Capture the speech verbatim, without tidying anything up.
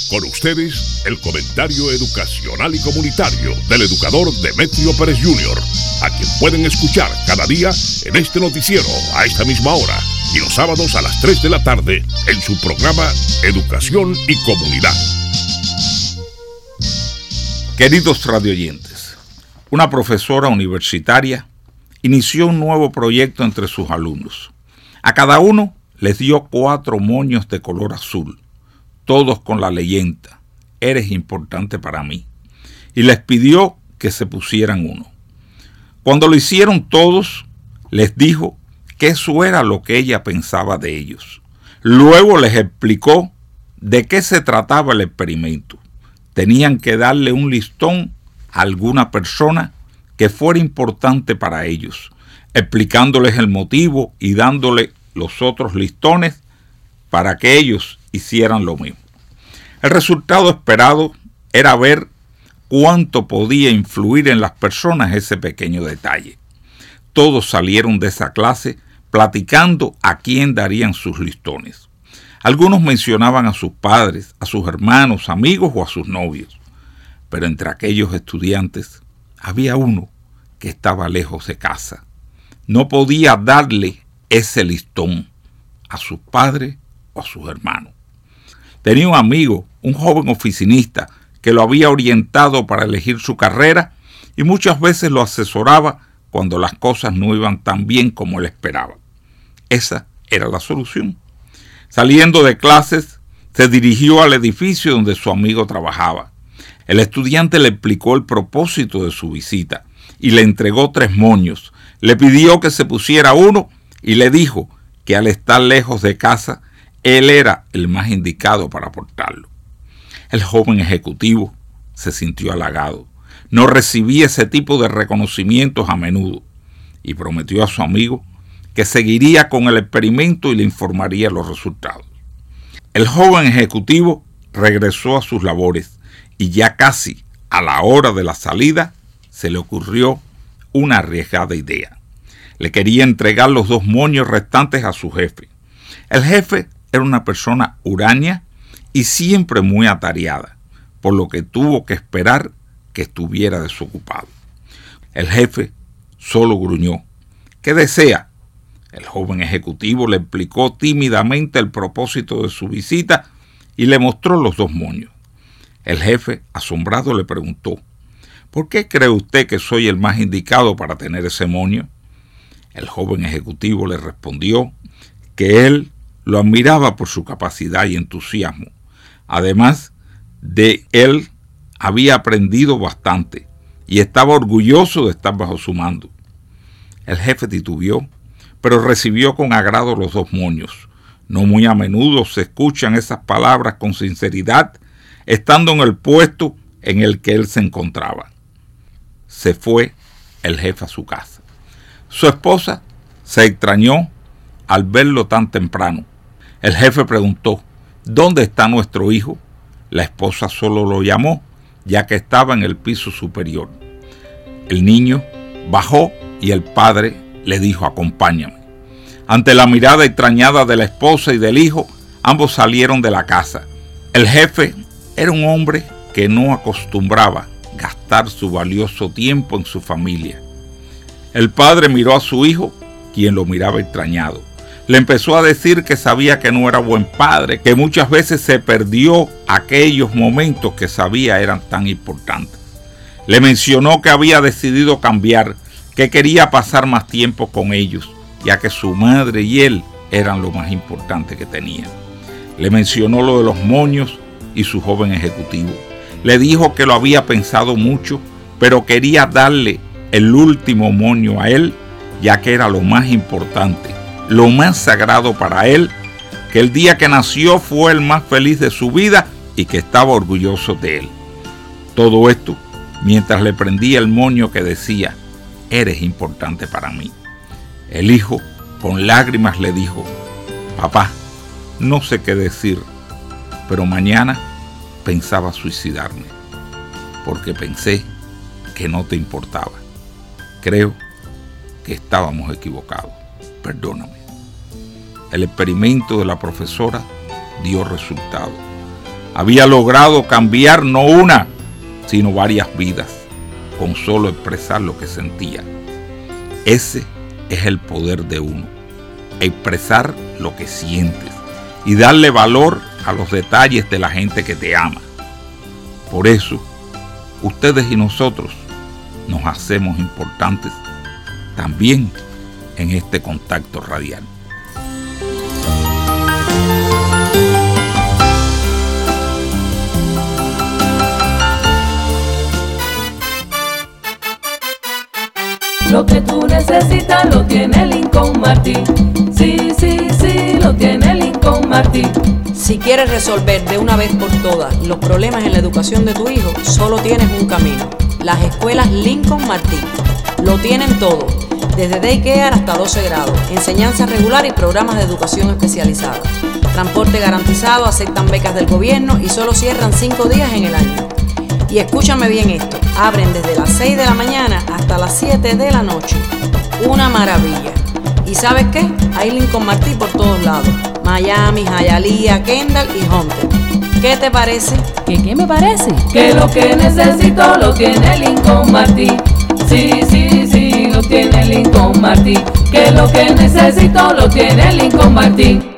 Con ustedes, el comentario educacional y comunitario del educador Demetrio Pérez junior, a quien pueden escuchar cada día en este noticiero a esta misma hora y los sábados a las tres de la tarde en su programa Educación y Comunidad. Queridos radioyentes, una profesora universitaria inició un nuevo proyecto entre sus alumnos. A cada uno les dio cuatro moños de color azul, todos con la leyenda, eres importante para mí, y les pidió que se pusieran uno. Cuando lo hicieron todos, les dijo que eso era lo que ella pensaba de ellos. Luego les explicó de qué se trataba el experimento. Tenían que darle un listón a alguna persona que fuera importante para ellos, explicándoles el motivo y dándole los otros listones para que ellos hicieran lo mismo. El resultado esperado era ver cuánto podía influir en las personas ese pequeño detalle. Todos salieron de esa clase platicando a quién darían sus listones. Algunos mencionaban a sus padres, a sus hermanos, amigos o a sus novios. Pero entre aquellos estudiantes había uno que estaba lejos de casa. No podía darle ese listón a sus padres o a sus hermanos. Tenía un amigo, un joven oficinista, que lo había orientado para elegir su carrera y muchas veces lo asesoraba cuando las cosas no iban tan bien como él esperaba. Esa era la solución. Saliendo de clases, se dirigió al edificio donde su amigo trabajaba. El estudiante le explicó el propósito de su visita y le entregó tres moños. Le pidió que se pusiera uno y le dijo que al estar lejos de casa, él era el más indicado para portarlo. El joven ejecutivo se sintió halagado. No recibía ese tipo de reconocimientos a menudo y prometió a su amigo que seguiría con el experimento y le informaría los resultados. El joven ejecutivo regresó a sus labores y ya casi a la hora de la salida se le ocurrió una arriesgada idea. Le quería entregar los dos moños restantes a su jefe. El jefe era una persona huraña y siempre muy atareada, por lo que tuvo que esperar que estuviera desocupado. El jefe solo gruñó. ¿Qué desea? El joven ejecutivo le explicó tímidamente el propósito de su visita y le mostró los dos moños. El jefe, asombrado, le preguntó, ¿por qué cree usted que soy el más indicado para tener ese moño? El joven ejecutivo le respondió que él lo admiraba por su capacidad y entusiasmo. Además de él, había aprendido bastante y estaba orgulloso de estar bajo su mando. El jefe titubeó, pero recibió con agrado los dos moños. No muy a menudo se escuchan esas palabras con sinceridad, estando en el puesto en el que él se encontraba. Se fue el jefe a su casa. Su esposa se extrañó al verlo tan temprano. El jefe preguntó, ¿dónde está nuestro hijo? La esposa solo lo llamó, ya que estaba en el piso superior. El niño bajó y el padre le dijo, acompáñame. Ante la mirada extrañada de la esposa y del hijo, ambos salieron de la casa. El jefe era un hombre que no acostumbraba gastar su valioso tiempo en su familia. El padre miró a su hijo, quien lo miraba extrañado. Le empezó a decir que sabía que no era buen padre, que muchas veces se perdió aquellos momentos que sabía eran tan importantes. Le mencionó que había decidido cambiar, que quería pasar más tiempo con ellos, ya que su madre y él eran lo más importante que tenía. Le mencionó lo de los moños y su joven ejecutivo. Le dijo que lo había pensado mucho, pero quería darle el último moño a él, ya que era lo más importante, lo más sagrado para él, que el día que nació fue el más feliz de su vida y que estaba orgulloso de él. Todo esto mientras le prendía el moño que decía, eres importante para mí. El hijo, con lágrimas, le dijo, papá, no sé qué decir, pero mañana pensaba suicidarme, porque pensé que no te importaba. Creo que estábamos equivocados. Perdóname. El experimento de la profesora dio resultado. había logrado cambiar no una, sino varias vidas, con solo expresar lo que sentía. Ese es el poder de uno, expresar lo que sientes y darle valor a los detalles de la gente que te ama. Por eso, ustedes y nosotros nos hacemos importantes también en este contacto radial. Lo que tú necesitas lo tiene Lincoln Martin. Sí, sí, sí, lo tiene Lincoln Martin. Si quieres resolver de una vez por todas los problemas en la educación de tu hijo, solo tienes un camino: las escuelas Lincoln Martin. Lo tienen todo, desde daycare hasta doce grados, enseñanza regular y programas de educación especializada. Transporte garantizado, aceptan becas del gobierno y solo cierran cinco días en el año. Y escúchame bien esto, abren desde las seis de la mañana hasta las siete de la noche. Una maravilla. ¿Y sabes qué? Hay Lincoln Martin por todos lados: Miami, Hialeah, Kendall y Hunter. ¿Qué te parece? ¿Qué, qué me parece? Que lo que necesito lo tiene Lincoln Martin. Sí, sí, sí, lo tiene Lincoln Martin. Que lo que necesito lo tiene Lincoln Martin.